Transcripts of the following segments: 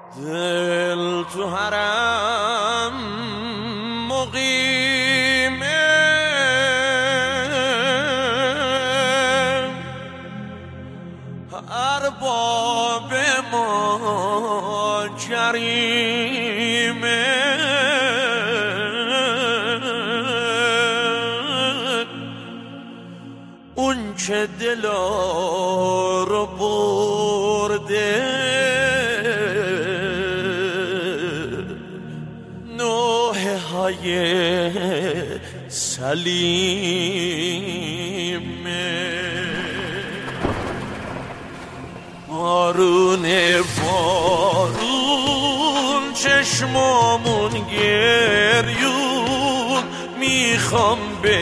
دل تو حرم مقیمه، ارباب ما جریمه، اون چه دلا رو برده نوحه های سلیمه. بارون چشمامون گریون، میخوام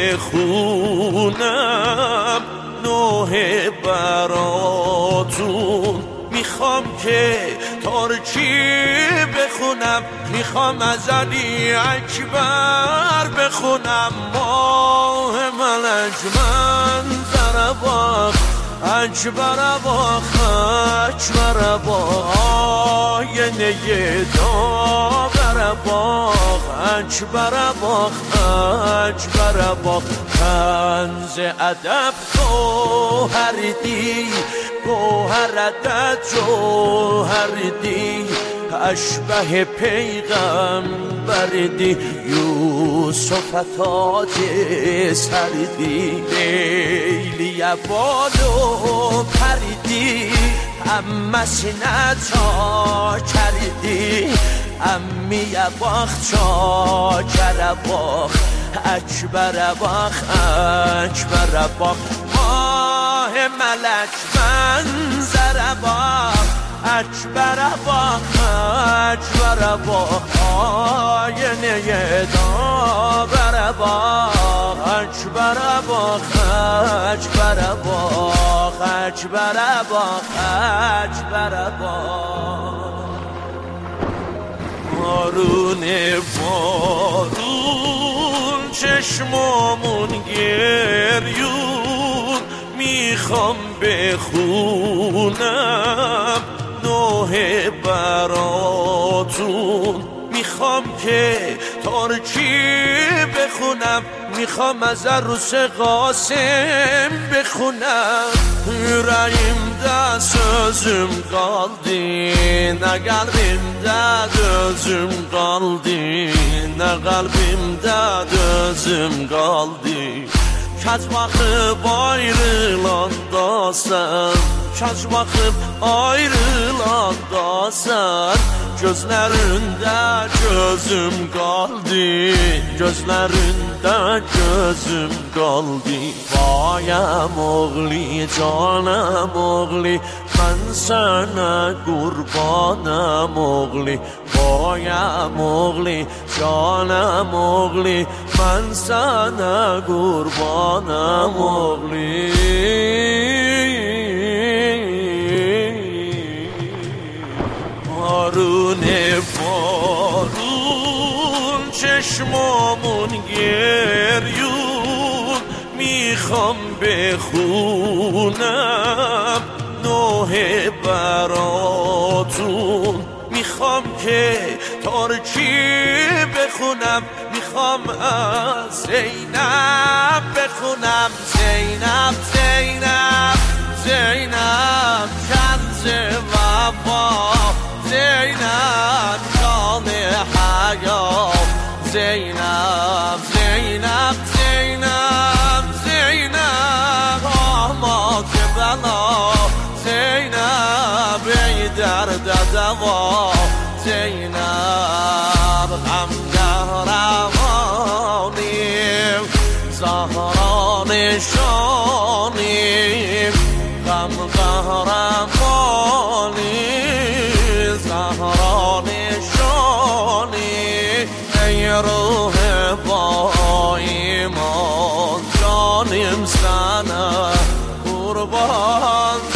بخونم نوحه براتون، میخوام که ترکی بخونم، میخوام از علی اکبر بخونم. ماه ملجمن زرباخ اکبر باخ اکبر باخ، آینه داور باخ اکبر باخ اکبر باخ. کنز ادب گوهر دی، گوهر عدد جوهر دی، اشبه پیغمبر دی، یوسف تاج سردی، لیلی بالو پردی، امسی نتا کردی، امی باخ چاکر باخ اکبر باخ اکبر باخ. ماه ملک منظر باخ اکبر باخ اکبر باخ، آینه داور باخ اکبر باخ اکبر باخ اکبر باخ اکبر باخ. بارون چشمامون گریون، میخوام بخونم نوحه براتون، میخوام که ترکی بخونم، میخوام از عروس قاسم بخونم. Yüreğimde sözüm kaldı, ne kalbimde gözüm kaldı, ne kalbimde gözüm kaldı. Kaç bakıp ayrılanda sen, kaç bakıp ayrılanda sen, gözlerinde gözüm kaldı, gözlerinde gözüm kaldı. Bayam oğli, canım oğli, ben sana kurbanım oğli. Bayam oğli, canım oğli, ben sana kurbanım oğli. بارون چشمامون گریون، میخوام بخونم نوحه براتون، میخوام که ترکی بخونم، میخوام از زینب بخونم. زینب زینب زینب کنز وفا، زینب جان حیات، زینب زینب زینب زینب آماد بلا، زینب ای درد دوا، زینب غم قهرمانیم، زهرا نشانیم، غم قهرمانی، زهرا نشانی، ای روح با ایمان جانیم سنه قربان